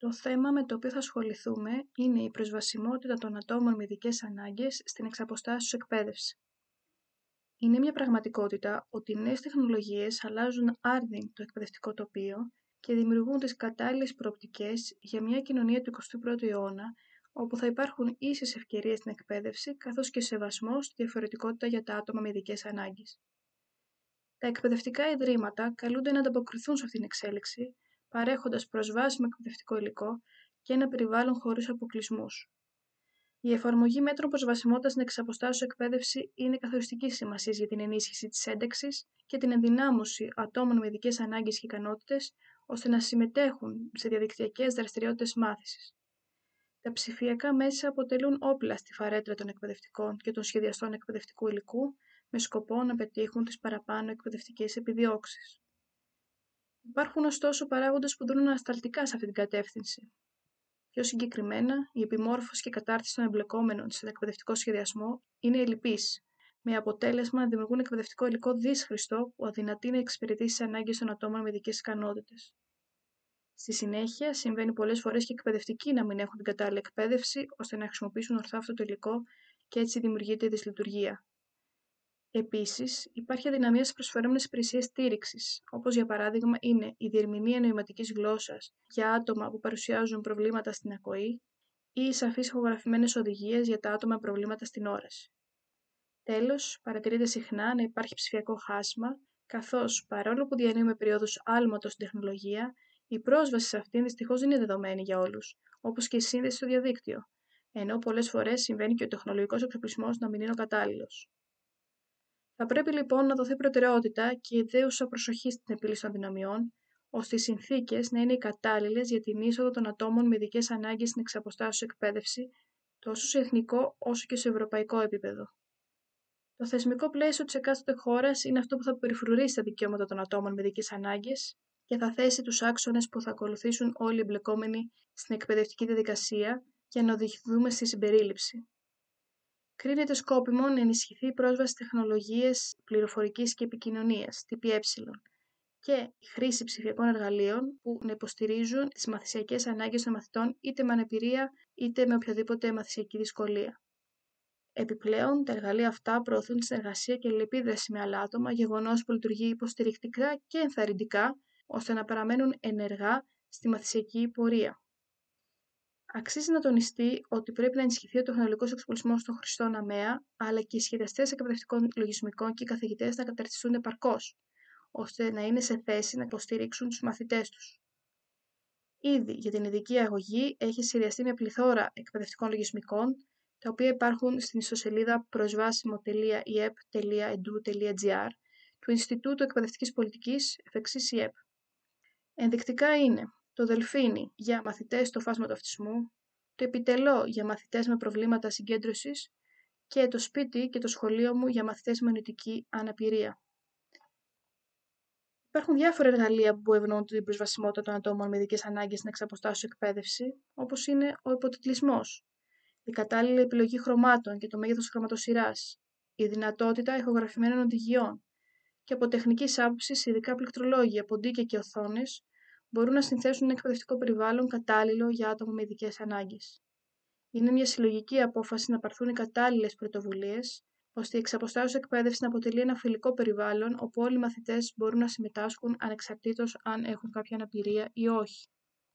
Το θέμα με το οποίο θα ασχοληθούμε είναι η προσβασιμότητα των ατόμων με ειδικές ανάγκες στην εξαποστάσεως εκπαίδευση. Είναι μια πραγματικότητα ότι οι νέες τεχνολογίες αλλάζουν άρδιν το εκπαιδευτικό τοπίο και δημιουργούν τις κατάλληλες προοπτικές για μια κοινωνία του 21ου αιώνα, όπου θα υπάρχουν ίσες ευκαιρίες στην εκπαίδευση καθώς και σεβασμός στη διαφορετικότητα για τα άτομα με ειδικές ανάγκες. Τα εκπαιδευτικά ιδρύματα καλούνται να ανταποκριθούν σε αυτήν την εξέλιξη, παρέχοντας προσβάσιμο εκπαιδευτικό υλικό και ένα περιβάλλον χωρίς αποκλεισμούς. Η εφαρμογή μέτρων προσβασιμότητας στην εξαποστάσεως εκπαίδευση είναι καθοριστικής σημασίας για την ενίσχυση της ένταξης και την ενδυνάμωση ατόμων με ειδικές ανάγκες και ικανότητες, ώστε να συμμετέχουν σε διαδικτυακές δραστηριότητες μάθησης. Τα ψηφιακά μέσα αποτελούν όπλα στη φαρέτρα των εκπαιδευτικών και των σχεδιαστών εκπαιδευτικού υλικού, με σκοπό να πετύχουν τις παραπάνω εκπαιδευτικές επιδιώξεις. Υπάρχουν ωστόσο παράγοντες που δρούν ανασταλτικά σε αυτή την κατεύθυνση. Πιο συγκεκριμένα, η επιμόρφωση και κατάρτιση των εμπλεκόμενων στον εκπαιδευτικό σχεδιασμό είναι ελλειπής, με αποτέλεσμα να δημιουργούν εκπαιδευτικό υλικό δύσχρηστο που αδυνατεί να εξυπηρετήσει τις ανάγκες των ατόμων με ειδικές ικανότητες. Στη συνέχεια, συμβαίνει πολλές φορές και εκπαιδευτικοί να μην έχουν την κατάλληλη εκπαίδευση ώστε να χρησιμοποιήσουν ορθά αυτό το υλικό και έτσι δημιουργείται η δυσλειτουργία. Επίσης, υπάρχει αδυναμία στις προσφερόμενες υπηρεσίες στήριξης, όπως για παράδειγμα είναι η διερμηνία νοηματικής γλώσσας για άτομα που παρουσιάζουν προβλήματα στην ακοή ή οι σαφείς ηχογραφημένες οδηγίες για τα άτομα με προβλήματα στην όραση. Τέλος, παρατηρείται συχνά να υπάρχει ψηφιακό χάσμα, καθώς παρόλο που διανύουμε περιόδους άλματος στην τεχνολογία, η πρόσβαση σε αυτήν δυστυχώς δεν είναι δεδομένη για όλους, όπως και η σύνδεση στο διαδίκτυο, ενώ πολλές φορές συμβαίνει και ο τεχνολογικός εξοπλισμός να μην είναι ο κατάλληλος. Θα πρέπει λοιπόν να δοθεί προτεραιότητα και ιδέουσα προσοχή στην επίλυση των αδυναμιών, ώστε οι συνθήκες να είναι οι κατάλληλες για την είσοδο των ατόμων με ειδικές ανάγκες στην εξαποστάσεως εκπαίδευση, τόσο σε εθνικό όσο και σε ευρωπαϊκό επίπεδο. Το θεσμικό πλαίσιο της εκάστοτε χώρας είναι αυτό που θα περιφρουρήσει τα δικαιώματα των ατόμων με ειδικές ανάγκες και θα θέσει τους άξονες που θα ακολουθήσουν όλοι οι εμπλεκόμενοι στην εκπαιδευτική διαδικασία για να οδηγηθούμε στη συμπερίληψη. Κρίνεται σκόπιμο να ενισχυθεί η πρόσβαση στις τεχνολογίες πληροφορικής και επικοινωνίας, ΤΠΕ, και η χρήση ψηφιακών εργαλείων που να υποστηρίζουν τις μαθησιακές ανάγκες των μαθητών είτε με αναπηρία είτε με οποιαδήποτε μαθησιακή δυσκολία. Επιπλέον, τα εργαλεία αυτά προωθούν τη συνεργασία και αλληλεπίδραση με άλλα άτομα, γεγονός που λειτουργεί υποστηρικτικά και ενθαρρυντικά, ώστε να παραμένουν ενεργά στη μαθησιακή πορεία. Αξίζει να τονιστεί ότι πρέπει να ενισχυθεί ο τεχνολογικός εξοπλισμός των χρηστών ΑΜΕΑ, αλλά και οι σχεδιαστές εκπαιδευτικών λογισμικών και οι καθηγητές να καταρτιστούν επαρκώς, ώστε να είναι σε θέση να υποστηρίξουν τους μαθητές τους. Ήδη για την ειδική αγωγή έχει σχεδιαστεί μια πληθώρα εκπαιδευτικών λογισμικών, τα οποία υπάρχουν στην ιστοσελίδα προσβάσιμο.iep.edu.gr του Ινστιτούτου Εκπαιδευτικής Πολιτικής εφ' ΙΕΠ. Ενδεικτικά είναι το Δελφίνι για μαθητές στο φάσμα του αυτισμού, το Επιτελό για μαθητές με προβλήματα συγκέντρωσης και το Σπίτι και το Σχολείο μου για μαθητές με νοητική αναπηρία. Υπάρχουν διάφορα εργαλεία που ευνοούν την προσβασιμότητα των ατόμων με ειδικές ανάγκες στην εξαποστάσεως εκπαίδευση, όπως είναι ο υποτιτλισμός, η κατάλληλη επιλογή χρωμάτων και το μέγεθος χρωματοσειράς, η δυνατότητα ηχογραφημένων οδηγιών και από τεχνικής άποψης ειδικά πληκτρολόγια, ποντίκια και οθόνες μπορούν να συνθέσουν ένα εκπαιδευτικό περιβάλλον κατάλληλο για άτομα με ειδικές ανάγκες. Είναι μια συλλογική απόφαση να πάρθουν οι κατάλληλες πρωτοβουλίες, ώστε η εξαποστάσεως εκπαίδευση να αποτελεί ένα φιλικό περιβάλλον όπου όλοι οι μαθητές μπορούν να συμμετάσχουν ανεξαρτήτως αν έχουν κάποια αναπηρία ή όχι.